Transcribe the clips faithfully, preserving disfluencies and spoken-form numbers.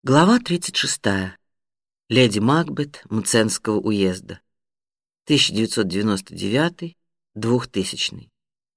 Глава тридцать шестая. Леди Макбет Мценского уезда. тысяча девятьсот девяносто девятый — двухтысячный.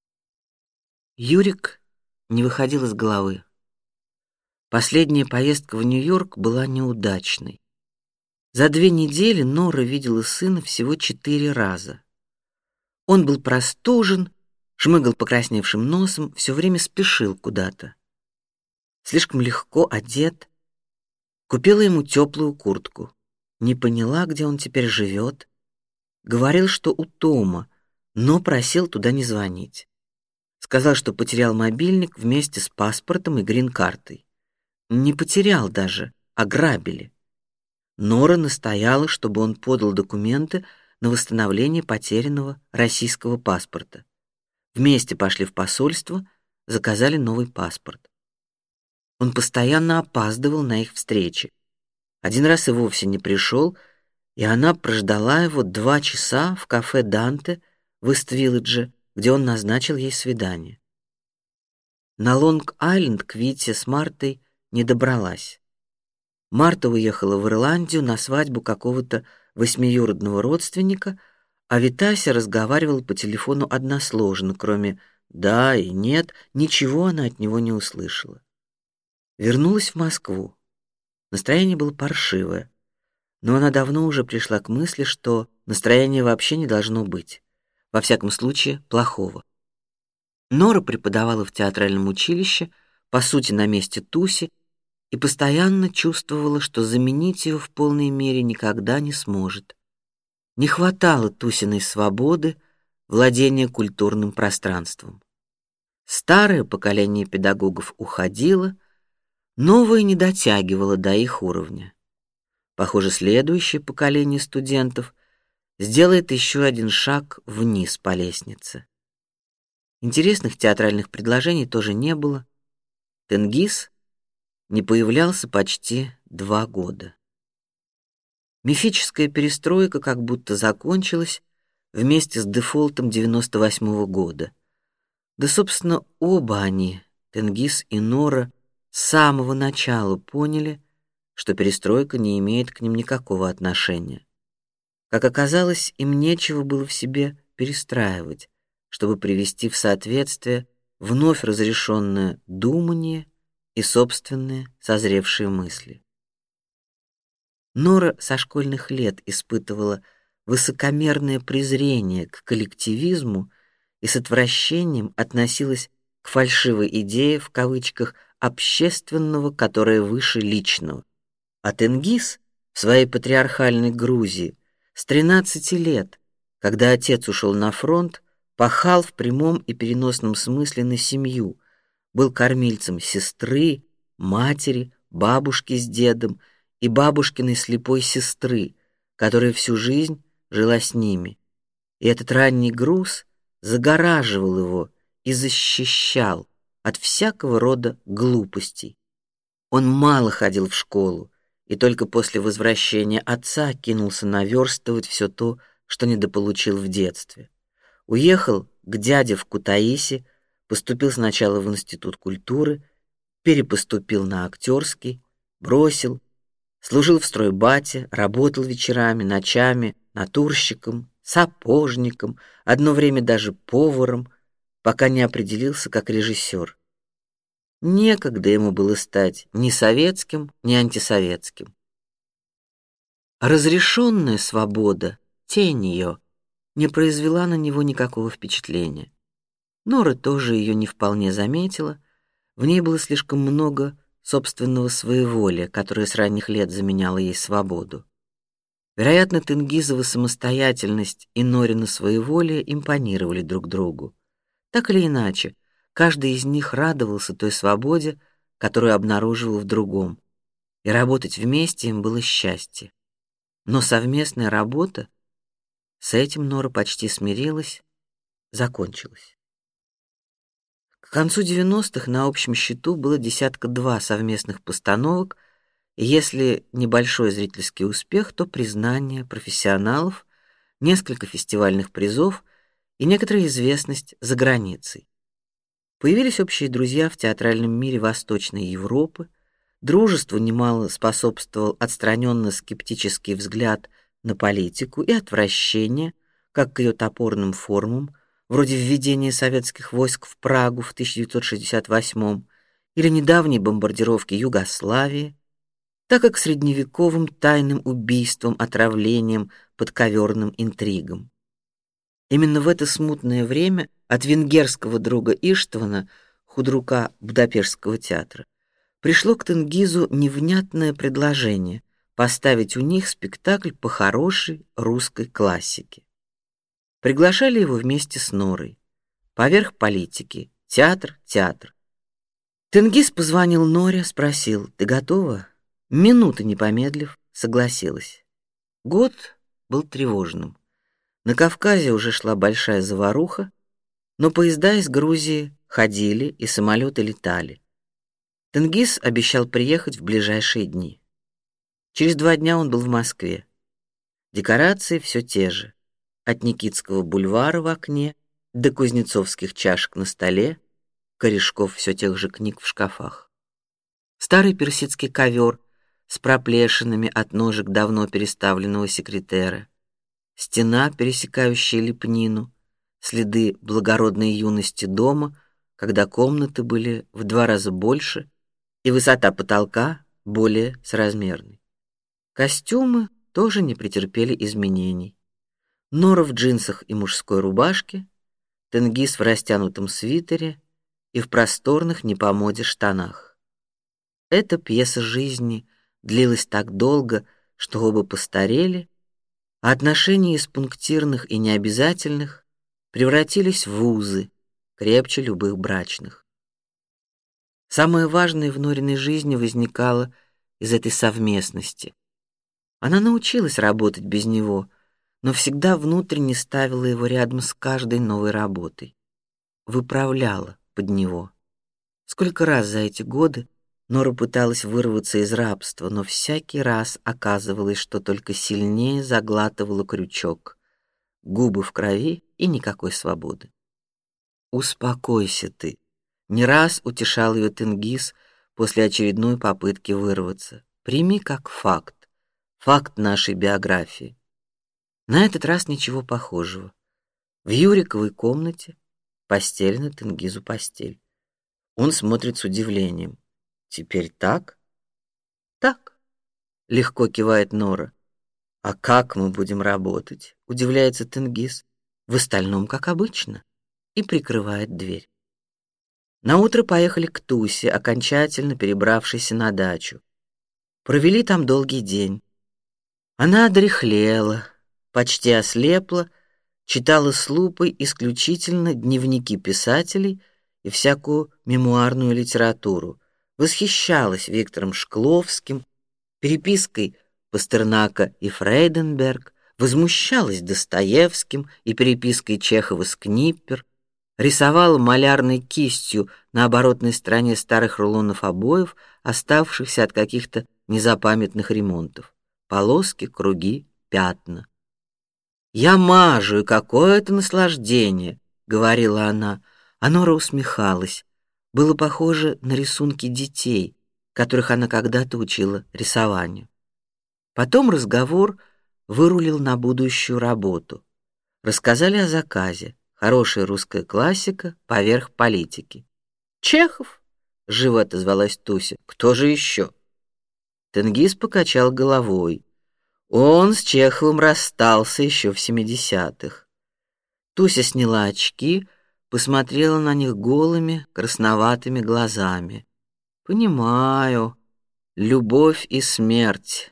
Юрик не выходил из головы. Последняя поездка в Нью-Йорк была неудачной. За две недели Нора видела сына всего четыре раза. Он был простужен, шмыгал покрасневшим носом, все время спешил куда-то. Слишком легко одет. Купила ему теплую куртку. Не поняла, где он теперь живет. Говорил, что у Тома, но просил туда не звонить. Сказал, что потерял мобильник вместе с паспортом и грин-картой. Не потерял даже, ограбили. Нора настояла, чтобы он подал документы на восстановление потерянного российского паспорта. Вместе пошли в посольство, заказали новый паспорт. Он постоянно опаздывал на их встречи. Один раз и вовсе не пришел, и она прождала его два часа в кафе Данте в Ист-Вилледже, где он назначил ей свидание. На Лонг-Айленд к Вите с Мартой не добралась. Марта уехала в Ирландию на свадьбу какого-то восьмиюродного родственника, а Витася разговаривала по телефону односложно, кроме «да» и «нет», ничего она от него не услышала. Вернулась в Москву. Настроение было паршивое, но она давно уже пришла к мысли, что настроения вообще не должно быть, во всяком случае плохого. Нора преподавала в театральном училище, по сути на месте Туси, и постоянно чувствовала, что заменить ее в полной мере никогда не сможет. Не хватало Тусиной свободы, владения культурным пространством. Старое поколение педагогов уходило, новое не дотягивало до их уровня. Похоже, следующее поколение студентов сделает еще один шаг вниз по лестнице. Интересных театральных предложений тоже не было. Тенгиз не появлялся почти два года. Мифическая перестройка как будто закончилась вместе с дефолтом девяносто восьмого года. Да, собственно, оба они, Тенгиз и Нора, с самого начала поняли, что перестройка не имеет к ним никакого отношения. Как оказалось, им нечего было в себе перестраивать, чтобы привести в соответствие вновь разрешенное думание и собственные созревшие мысли. Нора со школьных лет испытывала высокомерное презрение к коллективизму и с отвращением относилась к фальшивой идее в кавычках общественного, которое выше личного. А Тенгиз в своей патриархальной Грузии с тринадцати лет, когда отец ушел на фронт, пахал в прямом и переносном смысле на семью, был кормильцем сестры, матери, бабушки с дедом и бабушкиной слепой сестры, которая всю жизнь жила с ними. И этот ранний груз загораживал его и защищал от всякого рода глупостей. Он мало ходил в школу и только после возвращения отца кинулся наверстывать все то, что недополучил в детстве. Уехал к дяде в Кутаиси, поступил сначала в институт культуры, перепоступил на актерский, бросил, служил в стройбате, работал вечерами, ночами натурщиком, сапожником, одно время даже поваром, пока не определился как режиссер. Некогда ему было стать ни советским, ни антисоветским. Разрешенная свобода, тень ее, не произвела на него никакого впечатления. Нора тоже ее не вполне заметила. В ней было слишком много собственного своеволия, которое с ранних лет заменяло ей свободу. Вероятно, Тенгизова самостоятельность и Норина своеволие импонировали друг другу. Так или иначе, каждый из них радовался той свободе, которую обнаруживал в другом, и работать вместе им было счастье. Но совместная работа, с этим Нора почти смирилась, закончилась. К концу девяностых на общем счету было десятка два совместных постановок, и если небольшой зрительский успех, то признание профессионалов, несколько фестивальных призов и некоторая известность за границей. Появились общие друзья в театральном мире Восточной Европы, Дружеству немало способствовал отстраненно-скептический взгляд на политику и отвращение как к ее топорным формам, вроде введения советских войск в Прагу в тысяча девятьсот шестьдесят восьмом или недавней бомбардировки Югославии, так и к средневековым тайным убийствам, отравлениям, подковерным интригам. Именно в это смутное время от венгерского друга Иштвана, худрука Будапештского театра, пришло к Тенгизу невнятное предложение поставить у них спектакль по хорошей русской классике. Приглашали его вместе с Норой. Поверх политики. Театр, театр. Тенгиз позвонил Норе, спросил: «Ты готова?» Минуты не помедлив, согласилась. Год был тревожным. На Кавказе уже шла большая заваруха, но поезда из Грузии ходили и самолеты летали. Тенгиз обещал приехать в ближайшие дни. Через два дня он был в Москве. Декорации все те же: от Никитского бульвара в окне до кузнецовских чашек на столе, корешков все тех же книг в шкафах. Старый персидский ковер с проплешинами от ножек давно переставленного секретера, стена, пересекающая лепнину, следы благородной юности дома, когда комнаты были в два раза больше и высота потолка более соразмерной. Костюмы тоже не претерпели изменений. Нора в джинсах и мужской рубашке, Тенгиз в растянутом свитере и в просторных не по моде штанах. Эта пьеса жизни длилась так долго, что оба постарели, а отношения из пунктирных и необязательных превратились в узы, крепче любых брачных. Самое важное в Нориной жизни возникало из этой совместности. Она научилась работать без него, но всегда внутренне ставила его рядом с каждой новой работой, выправляла под него. Сколько раз за эти годы Нора пыталась вырваться из рабства, но всякий раз оказывалось, что только сильнее заглатывала крючок, губы в крови и никакой свободы. «Успокойся ты», — не раз утешал ее Тенгиз после очередной попытки вырваться. «Прими как факт, факт нашей биографии». На этот раз ничего похожего. В Юриковой комнате постелена Тенгизу постель. Он смотрит с удивлением. «Теперь так?» «Так», — легко кивает Нора. «А как мы будем работать?» — удивляется Тенгиз. «В остальном, как обычно», и прикрывает дверь. Наутро поехали к Тусе, окончательно перебравшейся на дачу. Провели там долгий день. Она одряхлела, почти ослепла, читала с лупой исключительно дневники писателей и всякую мемуарную литературу, восхищалась Виктором Шкловским, перепиской Пастернака и Фрейденберг, возмущалась Достоевским и перепиской Чехова с Книппер, рисовала малярной кистью на оборотной стороне старых рулонов обоев, оставшихся от каких-то незапамятных ремонтов. Полоски, круги, пятна. «Я мажу, и какое это наслаждение!» — говорила она, а Нора усмехалась. Было похоже на рисунки детей, которых она когда-то учила рисованию. Потом разговор вырулил на будущую работу. Рассказали о заказе. Хорошая русская классика поверх политики. «Чехов!» — живо отозвалась Туся. «Кто же еще?» Тенгиз покачал головой. Он с Чеховым расстался еще в семидесятых. Туся сняла очки, посмотрела на них голыми, красноватыми глазами. «Понимаю. Любовь и смерть.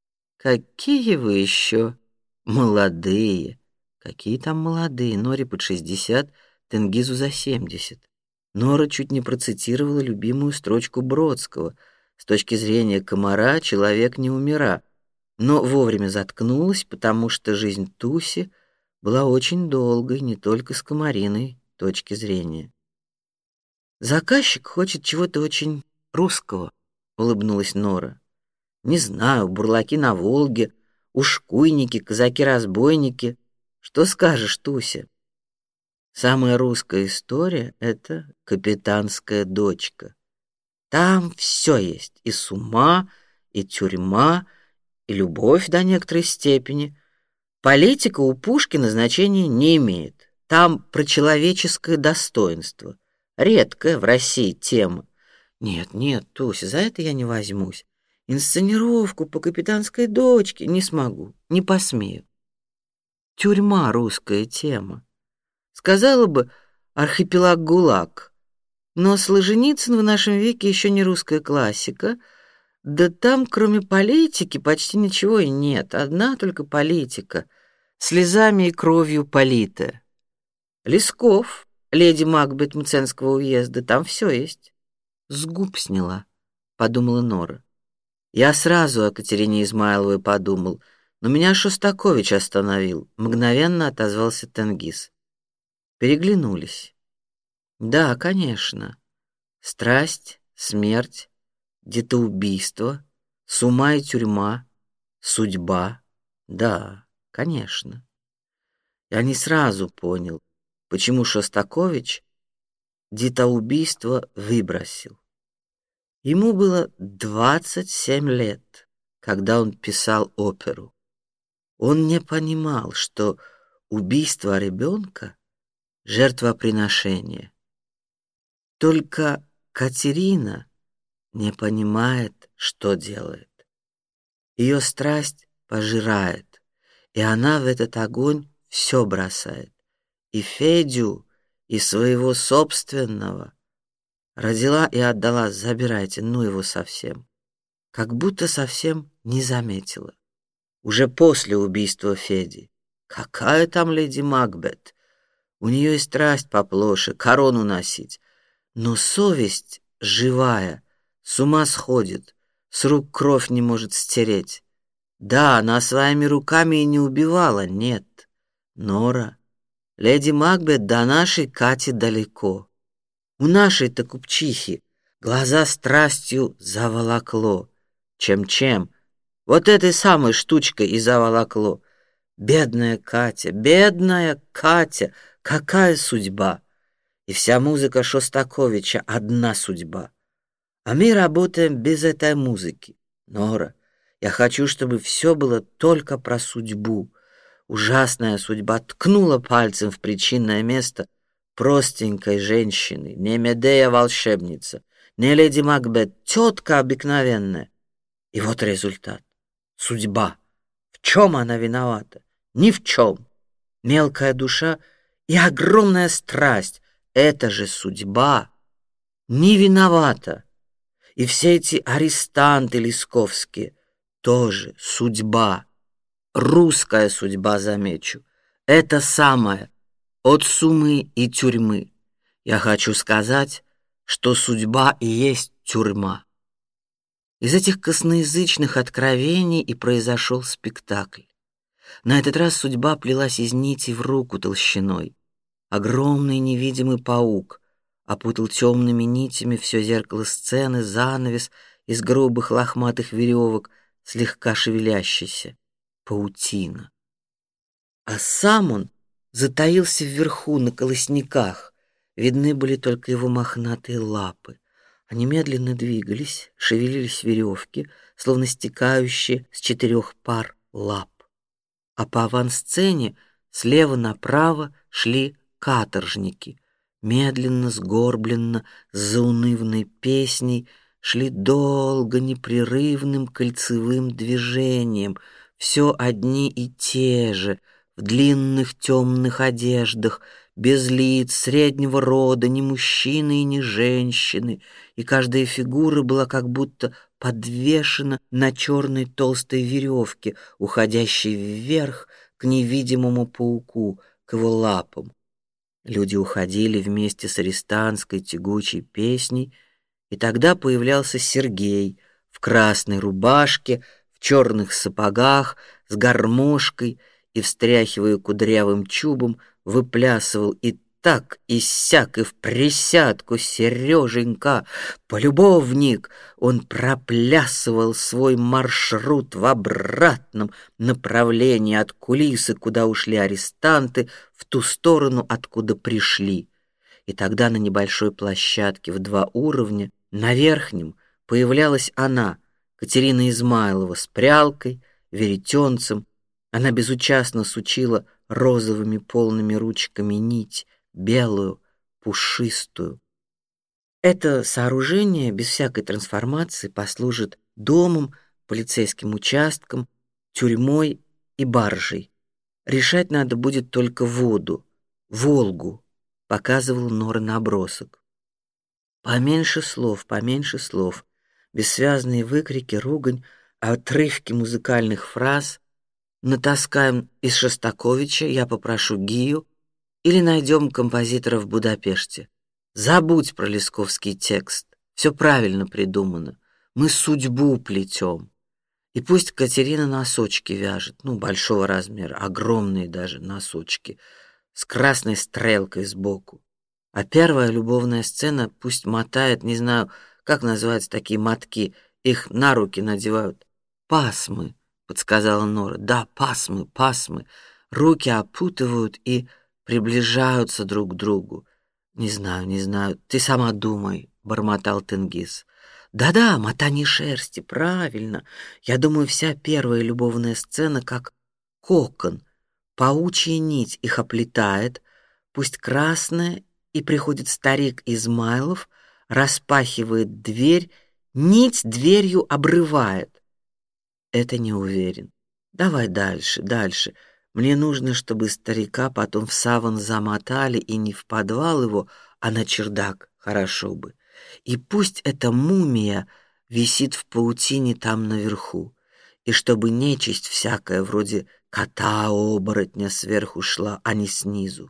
Какие вы еще молодые!» Какие там молодые, Норе под шестьдесят, Тенгизу за семьдесят. Нора чуть не процитировала любимую строчку Бродского: «С точки зрения комара человек не умира», но вовремя заткнулась, потому что жизнь Туси была очень долгой не только с комариной точки зрения. «Заказчик хочет чего-то очень русского», — улыбнулась Нора. «Не знаю, бурлаки на Волге, ушкуйники, казаки-разбойники. Что скажешь, Туся?» «Самая русская история — это «Капитанская дочка». Там все есть: и сума, и тюрьма, и любовь до некоторой степени. Политика у Пушкина значения не имеет. Там про человеческое достоинство. Редкая в России тема. Нет, нет, Туся, за это я не возьмусь. Инсценировку по «Капитанской дочке» не смогу, не посмею. Тюрьма — русская тема. Сказала бы «Архипелаг ГУЛАГ». Но Солженицын в нашем веке еще не русская классика. Да там, кроме политики, почти ничего и нет. Одна только политика, слезами и кровью политая. Лесков, леди Макбет Мценского уезда, там все есть. С губ сняла, подумала Нора. Я сразу о Катерине Измайловой подумал, но меня Шостакович остановил. Мгновенно отозвался Тенгиз. Переглянулись. Да, конечно. Страсть, смерть, детоубийство, сума и тюрьма, судьба. Да, конечно. Я не сразу понял, почему Шостакович детоубийство выбросил. Ему было двадцать семь лет, когда он писал оперу. Он не понимал, что убийство ребенка — жертвоприношение. Только Катерина не понимает, что делает. Ее страсть пожирает, и она в этот огонь все бросает. И Федю, и своего собственного. Родила и отдала, забирайте, ну его совсем. Как будто совсем не заметила. Уже после убийства Феди. Какая там леди Макбет? У нее и страсть поплоше, корону носить. Но совесть живая, с ума сходит, с рук кровь не может стереть. Да, она своими руками и не убивала, нет. Нора, леди Макбет до нашей Кати далеко. У нашей-то купчихи глаза страстью заволокло. Чем-чем? Вот этой самой штучкой и заволокло. Бедная Катя, бедная Катя, какая судьба! И вся музыка Шостаковича — одна судьба. А мы работаем без этой музыки. Нора, я хочу, чтобы все было только про судьбу. Ужасная судьба ткнула пальцем в причинное место простенькой женщины, не Медея-волшебница, не леди Макбет, тетка обыкновенная. И вот результат. Судьба. В чем она виновата? Ни в чем. Мелкая душа и огромная страсть. Это же судьба. Не виновата. И все эти арестанты лесковские тоже судьба. Русская судьба, замечу. Это самое. От сумы и тюрьмы. Я хочу сказать, что судьба и есть тюрьма. Из этих косноязычных откровений и произошел спектакль. На этот раз судьба плелась из нити в руку толщиной. Огромный невидимый паук опутал темными нитями все зеркало сцены, занавес из грубых лохматых веревок, слегка шевелящийся. Паутина. А сам он затаился вверху на колосниках. Видны были только его мохнатые лапы. Они медленно двигались, шевелились веревки, словно стекающие с четырех пар лап. А по авансцене слева направо шли каторжники. Медленно, сгорбленно, с заунывной песней шли долго непрерывным кольцевым движением, все одни и те же, в длинных темных одеждах, без лиц, среднего рода, ни мужчины и ни женщины, и каждая фигура была как будто подвешена на черной толстой веревке, уходящей вверх к невидимому пауку, к его лапам. Люди уходили вместе с арестантской тягучей песней, и тогда появлялся Сергей в красной рубашке, в черных сапогах, с гармошкой, и, встряхивая кудрявым чубом, выплясывал и так, и сяк, и в присядку. Сереженька, полюбовник, он проплясывал свой маршрут в обратном направлении от кулисы, куда ушли арестанты, в ту сторону, откуда пришли. И тогда на небольшой площадке в два уровня На верхнем появлялась она, Катерина Измайлова, с прялкой, веретенцем. Она безучастно сучила розовыми полными ручками нить, белую, пушистую. Это сооружение без всякой трансформации послужит домом, полицейским участком, тюрьмой и баржей. Решать надо будет только воду, Волгу, показывал Нора набросок. Поменьше слов, поменьше слов, бессвязные выкрики, ругань, отрывки музыкальных фраз. Натаскаем из Шостаковича, я попрошу Гию, или найдем композитора в Будапеште. Забудь про лесковский текст, все правильно придумано. Мы судьбу плетем. И пусть Катерина носочки вяжет, ну, большого размера, огромные даже носочки, с красной стрелкой сбоку. А первая любовная сцена пусть мотает, не знаю, как называются такие мотки, их на руки надевают. Пасмы, подсказала Нора. Да, пасмы, пасмы. Руки опутывают и приближаются друг к другу. Не знаю, не знаю, ты сама думай, бормотал Тенгиз. Да-да, мотание шерсти, правильно. Я думаю, вся первая любовная сцена как кокон, паучья нить их оплетает, пусть красная, и приходит старик Измайлов, распахивает дверь, нить дверью обрывает. Это не уверен. Давай дальше, дальше. Мне нужно, чтобы старика потом в саван замотали и не в подвал его, а на чердак, хорошо бы. И пусть эта мумия висит в паутине там наверху, и чтобы нечисть всякая вроде кота-оборотня сверху шла, а не снизу.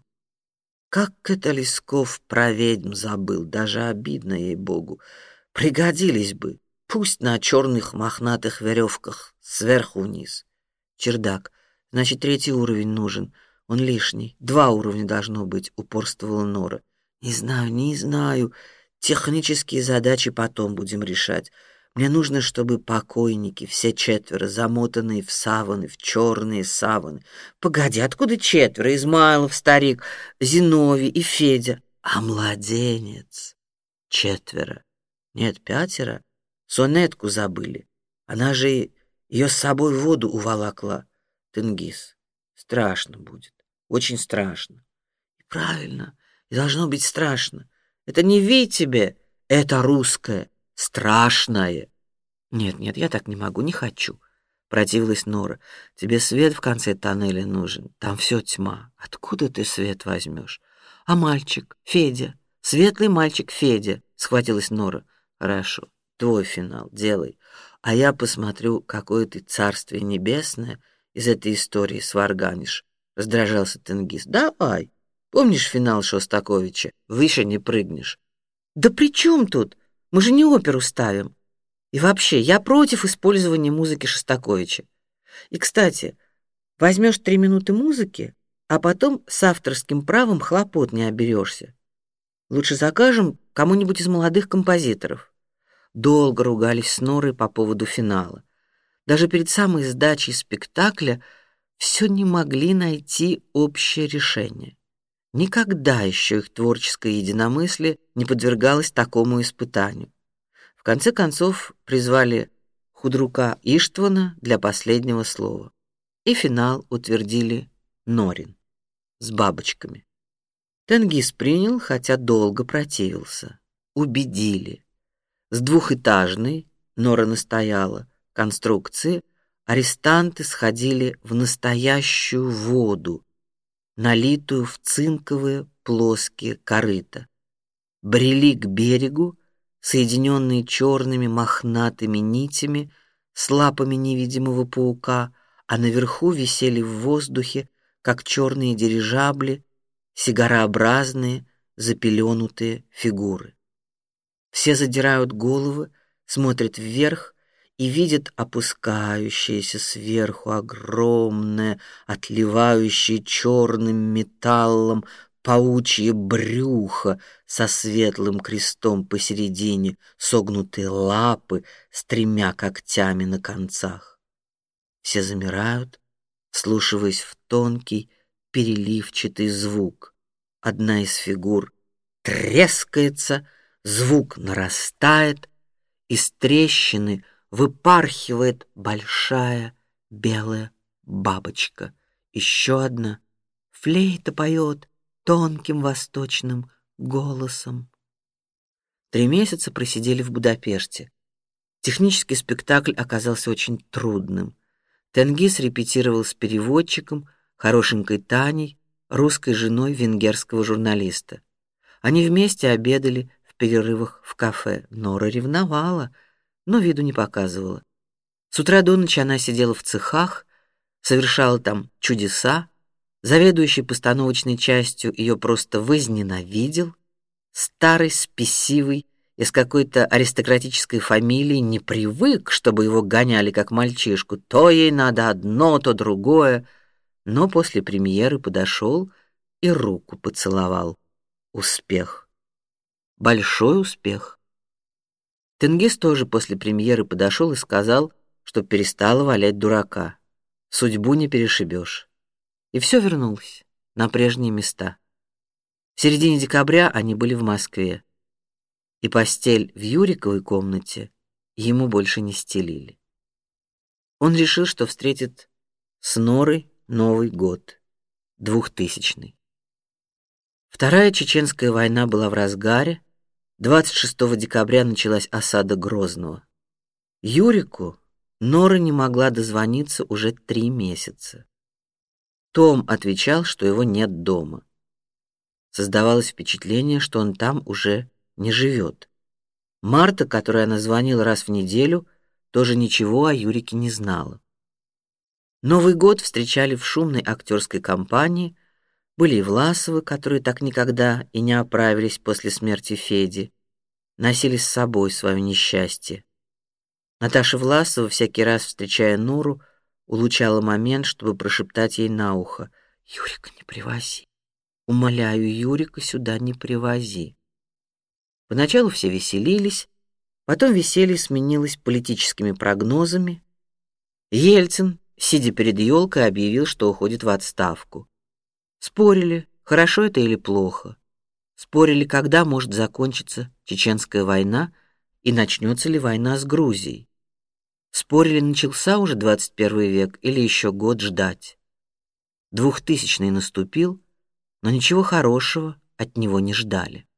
Как это Лесков про ведьм забыл, даже обидно ей-богу. Пригодились бы, пусть на черных мохнатых веревках, сверху вниз. Чердак, значит, третий уровень нужен, он лишний, два уровня должно быть, упорствовала Нора. Не знаю, не знаю, технические задачи потом будем решать. Мне нужно, чтобы покойники, все четверо, замотанные в саваны, в черные саваны. Погоди, откуда четверо? Измайлов, старик, Зиновий и Федя. А младенец? Четверо. Нет, пятеро. Сонетку забыли. Она же ее с собой в воду уволокла. Тенгиз, страшно будет. Очень страшно. И правильно, и должно быть страшно. Это не вий тебе, это русское. Страшное. Нет, нет, я так не могу, не хочу. Противилась Нора. Тебе свет в конце тоннеля нужен. Там все тьма. Откуда ты свет возьмешь? А мальчик, Федя, светлый мальчик Федя. Схватилась Нора. Хорошо, твой финал, делай. А я посмотрю, какое ты царствие небесное из этой истории сварганишь. Раздражался Тенгиз. Давай. Помнишь финал Шостаковича? Выше не прыгнешь. Да при чем тут? Мы же не оперу ставим. И вообще, я против использования музыки Шостаковича. И, кстати, возьмешь три минуты музыки, а потом с авторским правом хлопот не оберешься. Лучше закажем кому-нибудь из молодых композиторов. Долго ругались с Норой по поводу финала. Даже перед самой сдачей спектакля все не могли найти общее решение. Никогда еще их творческое единомыслие не подвергалось такому испытанию. В конце концов призвали худрука Иштвана для последнего слова. И финал утвердили Норин с бабочками. Тенгиз принял, хотя долго противился. Убедили. С двухэтажной, Нора настояла, конструкции арестанты сходили в настоящую воду, налитую в цинковые плоские корыта, брели к берегу, соединенные черными мохнатыми нитями с лапами невидимого паука, а наверху висели в воздухе, как черные дирижабли, сигарообразные, запеленутые фигуры. Все задирают головы, смотрят вверх и видят опускающееся сверху огромное, отливающее черным металлом паучье брюхо со светлым крестом посередине, согнутые лапы с тремя когтями на концах. Все замирают, вслушиваясь в тонкий, переливчатый звук. Одна из фигур трескается, Звук нарастает, из трещины выпархивает большая белая бабочка. Еще одна. Флейта поет тонким восточным голосом. Три месяца просидели в Будапеште. Технический спектакль оказался очень трудным. Тенгиз репетировал с переводчиком, хорошенькой Таней, русской женой венгерского журналиста. Они вместе обедали в перерывах в кафе. Нора ревновала, но виду не показывала. С утра до ночи она сидела в цехах, совершала там чудеса. Заведующий постановочной частью ее просто возненавидел. Старый, спесивый, из какой-то аристократической фамилии, не привык, чтобы его гоняли как мальчишку. То ей надо одно, то другое. Но после премьеры подошел и руку поцеловал. Успех. Большой успех. Тенгиз тоже после премьеры подошел и сказал, что перестала валять дурака. Судьбу не перешибешь. И все вернулось на прежние места. В середине декабря они были в Москве, и постель в Юриковой комнате ему больше не стелили. Он решил, что встретит с Норой Новый год, двухтысячный. Вторая чеченская война была в разгаре. двадцать шестого декабря началась осада Грозного. Юрику Нора не могла дозвониться уже три месяца. Том отвечал, что его нет дома. Создавалось впечатление, что он там уже не живет. Марта, которой она звонила раз в неделю, тоже ничего о Юрике не знала. Новый год встречали в шумной актерской компании. Были и Власовы, которые так никогда и не оправились после смерти Феди, носили с собой свое несчастье. Наташа Власова, всякий раз встречая Нору, улучшала момент, чтобы прошептать ей на ухо: «Юрика не привози. Умоляю, Юрика сюда не привози». Поначалу все веселились, потом веселье сменилось политическими прогнозами. Ельцин, сидя перед елкой, объявил, что уходит в отставку. Спорили, хорошо это или плохо. Спорили, когда может закончиться чеченская война и начнется ли война с Грузией. Спорили, начался уже двадцать первый век или еще год ждать. Двухтысячный наступил, но ничего хорошего от него не ждали.